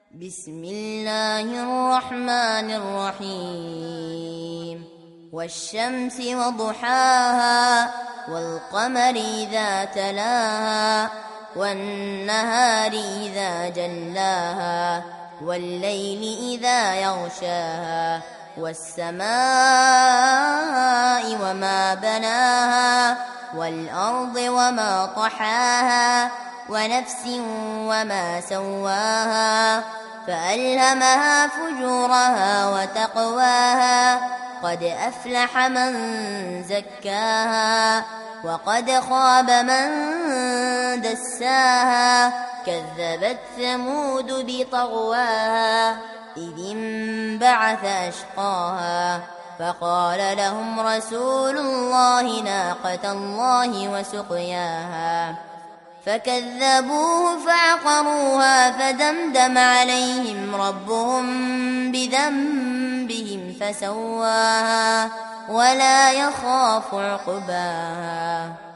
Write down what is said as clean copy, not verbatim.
بسم الله الرحمن الرحيم والشمس وضحاها والقمر إذا تلاها والنهار إذا جلاها والليل إذا يغشاها والسماء وما بناها والأرض وما طحاها ونفس وما سواها فألهمها فجورها وتقواها قد أفلح من زكاها وقد خاب من دساها كذبت ثمود بطغواها إذ انبعث أشقاها فقال لهم رسول الله ناقة الله وسقياها فكذبوه فعقروها فدمدم عليهم ربهم بذنبهم فسواها ولا يخاف عقباها.